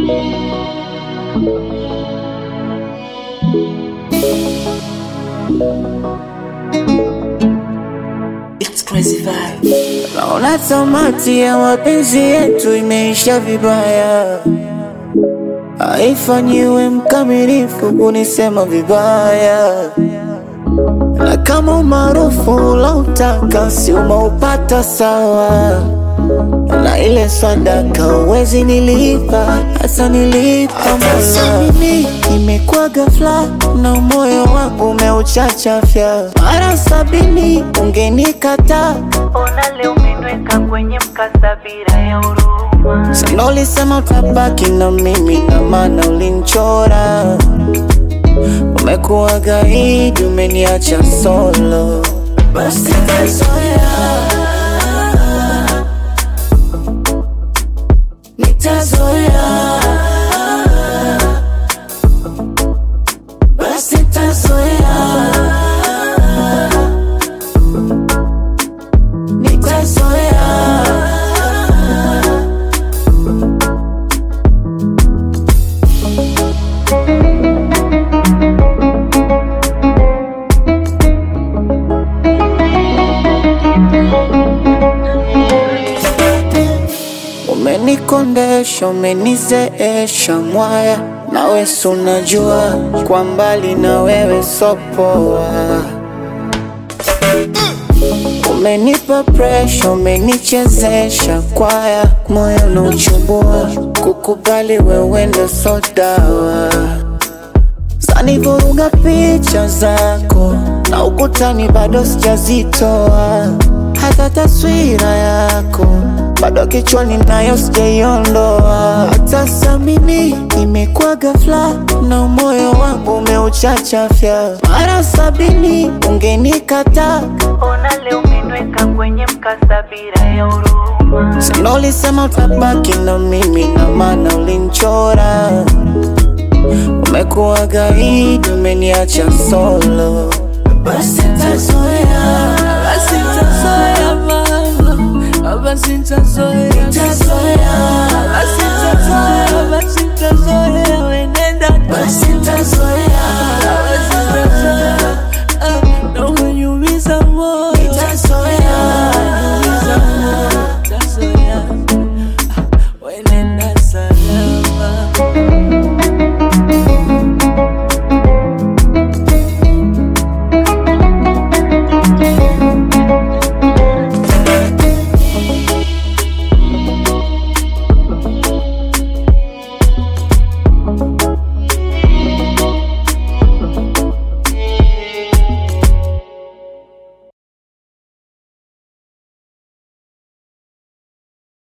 It's crazy vibe. Naona tamati ya mapenzi yetu imeisha vibaya, haifanyiwe mkamilifu kunisema vibaya. Na kama umaarufu ulautaka si umeupata sawa, na ile sadaka uwezi nilipa, hata nilipa Mola. Mimi imekuwa ghafla na moyo wangu umeuchachafya, mara 70 ungenikata. Ona leo umeniweka kwenye mkasa bila ya huruma. Sana ulisema utabaki na mimi na maana ulinchora. Umekuwa gaidi, umeniacha solo. Basi nitazoea, nitazoea. Basi nitazoea, nitazoea. Umenikondesha, umenizeesha mwaya, nawe si unajua kwa mbali na wewe sopoa. Umenipa pressure, umenichezesha kwaya, moyo unauchubua, kukubali wewe ndo so dawa. Zanivuruga picha zako na ukutani bado sijazitoa, hata taswira yako bado kichwani nayo sijaiondoa. Hata samini imekuwa ghafla na moyo wangu umeuchachafya, mara 70 ungenikata. Ona leo umeniweka kwenye mkasa bila ya huruma. Sana ulisema utabaki na mimi na maana ulinchora. Umekuwa gaidi, umeniacha solo. Basi nitazoea, basi nitazoea mama, basi nitazoea, nitazoea.